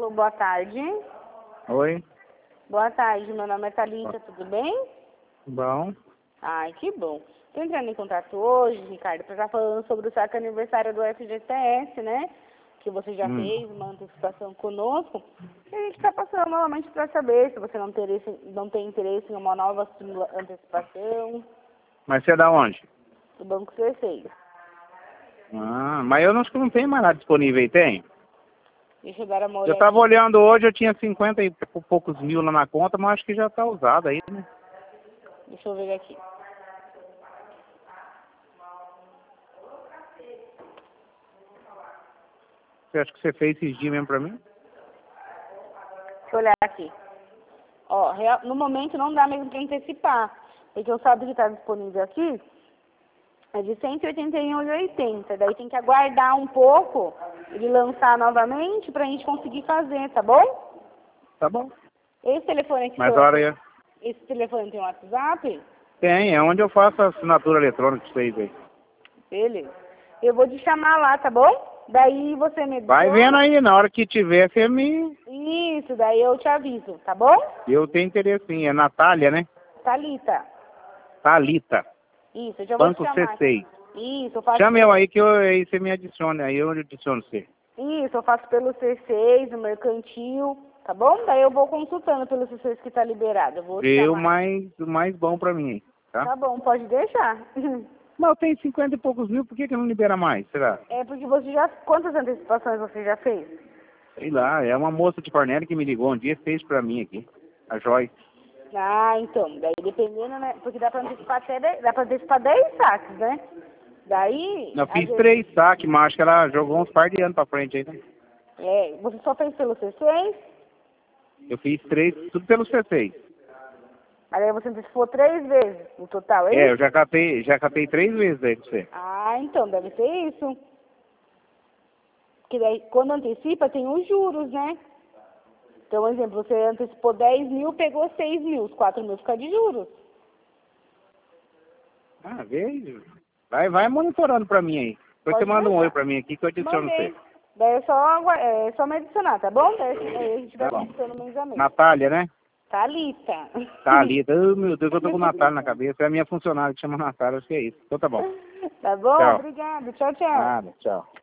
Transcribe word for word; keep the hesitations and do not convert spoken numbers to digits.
Alô, boa tarde. Oi. Boa tarde, meu nome é Thalita, tudo bem? Bom. Ai, que bom. Estou entrando em contato hoje, Ricardo, para estar falando sobre o saque aniversário do F G T S, né? Que você já Hum. fez uma antecipação conosco. E a gente está passando novamente para saber se você não, interesse, não tem interesse em uma nova antecipação Mas você é da onde? do Banco C seis. Ah, mas eu acho que não tem mais nada disponível aí, tem? Deixa eu dar uma Eu olhadinha. tava olhando hoje, eu tinha cinquenta e poucos mil lá na conta, mas acho que já tá usado aí, né? Deixa eu ver aqui. Você acha que você fez esses dias mesmo pra mim? Deixa eu olhar aqui. Ó, real- no momento não dá mesmo para antecipar, porque o saldo que está disponível aqui é de cento e oitenta e um reais e oitenta. Daí tem que aguardar um pouco ele lançar novamente para a gente conseguir fazer, tá bom? Tá bom. Esse telefone aqui, Mas seu- olha aí. esse telefone tem WhatsApp? Tem, é onde eu faço a assinatura eletrônica de vocês aí. Beleza. Eu vou te chamar lá, tá bom? Daí você me Vai adiciona. vendo aí, na hora que tiver, você me... Isso, daí eu te aviso, tá bom? Eu tenho interesse sim, é Natália, né? Thalita. Thalita. Isso, eu já vou te Banco chamar. C seis. Isso, eu faço... Chame eu aí que eu, aí você me adiciona, aí eu adiciono você. Isso, eu faço pelo C seis, no mercantil, tá bom? Daí eu vou consultando pelo C seis que tá liberado. Eu vou te Vê o chamar. mais, o mais bom pra mim aí, tá? Tá bom, pode deixar. Mas eu tenho cinquenta e poucos mil, por que que não libera mais, será? É porque você já... Quantas antecipações você já fez? Sei lá, é uma moça de Cornélio que me ligou um dia e fez pra mim aqui, a Joyce. Ah, então, daí dependendo, né? Porque dá pra antecipar até dez, dá pra antecipar dez saques, né? Daí, Eu às fiz vezes, três saques, mas acho que ela jogou uns par de anos pra frente aí, né? é, você só fez pelo C seis, Eu fiz três, tudo pelo C seis. aí você antecipou três vezes no total, é É, isso? eu já catei, já catei três vezes aí com você. Ah, então, deve ser isso. Porque daí, quando antecipa, tem os juros, né? Então, por exemplo, você antecipou dez mil, pegou seis mil, os quatro mil fica de juros. Ah, veio. Vai, vai monitorando pra mim aí. Depois você Pode manda um deixar. oi pra mim aqui que eu adiciono você. Mandei. Daí é só, agua- é só me adicionar, tá bom? Daí aí a gente vai Tá bom. conversando mês a mês. Natália, né? Thalita. Thalita. Oh, meu Deus, eu tô com o Natália na cabeça. É a minha funcionária que chama Natália, acho que é isso. Então tá bom. Tá bom? Tchau. Obrigada. Tchau, tchau. Nada, tchau.